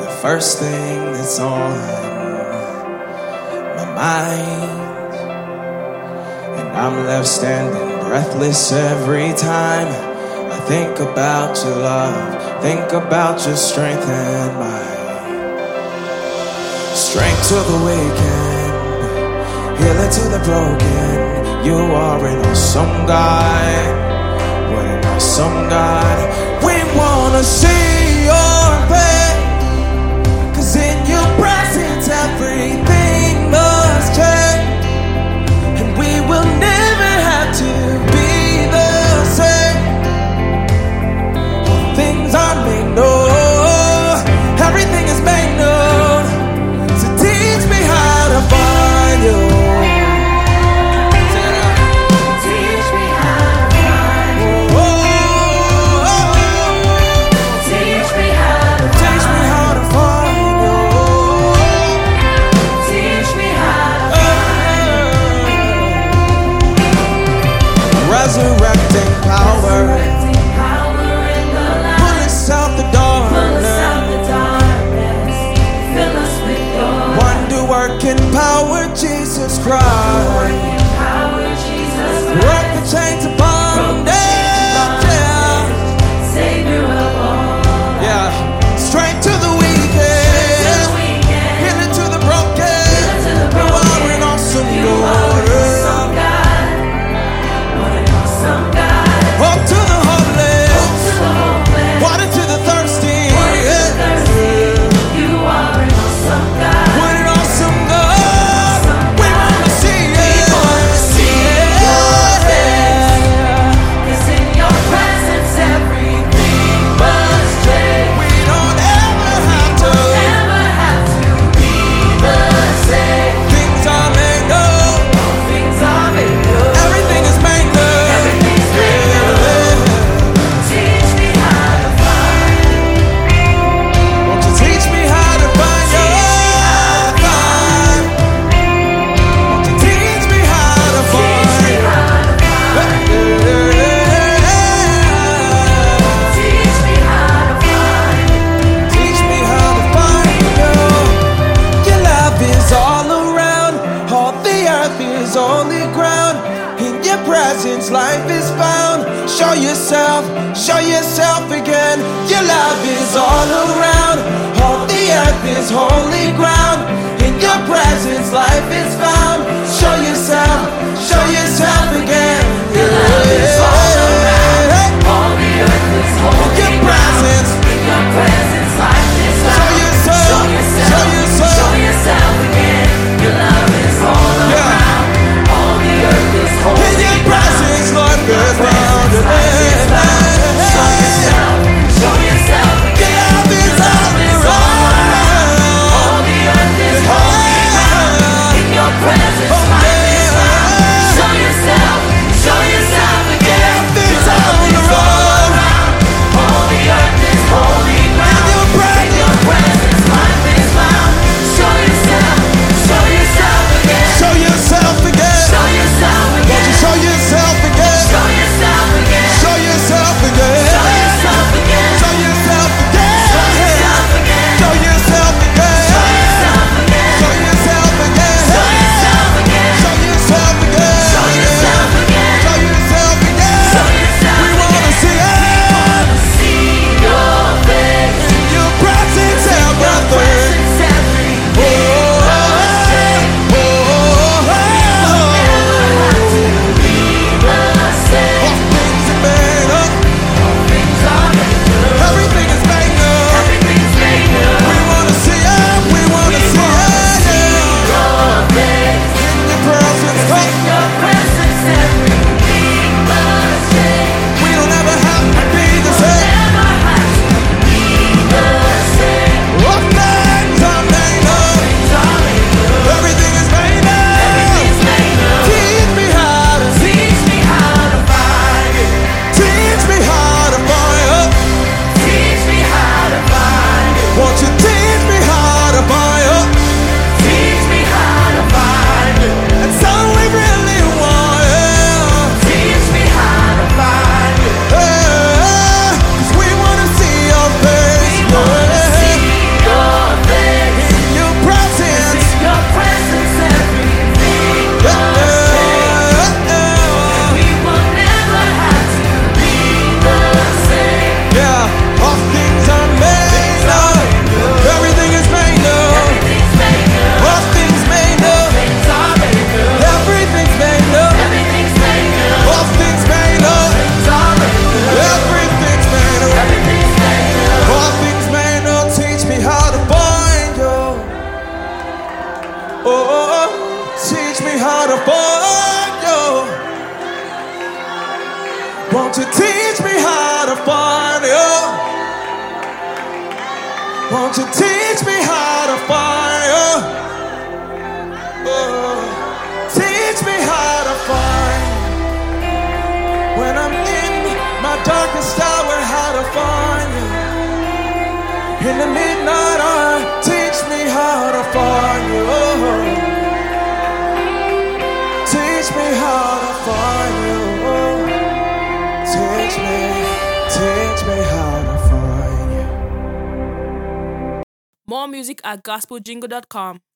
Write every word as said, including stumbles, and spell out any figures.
the first thing that's on my mind. And I'm left standing breathless every time I think about your love, think about your strength and might. Strength to the weakened, healing to the broken. You are an awesome God, what an awesome God. We wanna see your face, 'cause in your presence everything must change, and we will never have to be the same. All things are made new, everything is made new. So teach me how to find you. Resurrecting power, pull us out the darkness, fill us with your wonder working power, Jesus Christ. Break the chains of bondage, yeah. Savior of all. Yeah. Strength to the weekend, healing to the broken. You are an awesome God. Life is found. Show yourself, show yourself again. Your love is all around. All the earth is holy ground. In your presence, life is found. Show yourself, show yourself again. Your love is all around. All the earth is holy ground. In your presence, life is found. Show yourself, show yourself, show yourself again. Your love is all around. All the earth is holy. In your presence, Lord, there's found a land. Show yourself, show yourself again. Your love is to find you? Won't you teach me how to find you? Won't you teach me how to find you? Oh, teach me how to find you. When I'm in my darkest hour, how to find you. In the midnight hour, teach me how to find you. Oh, teach me how to find you. Oh, teach me, teach me how to find you. More music at gospel jingle dot com.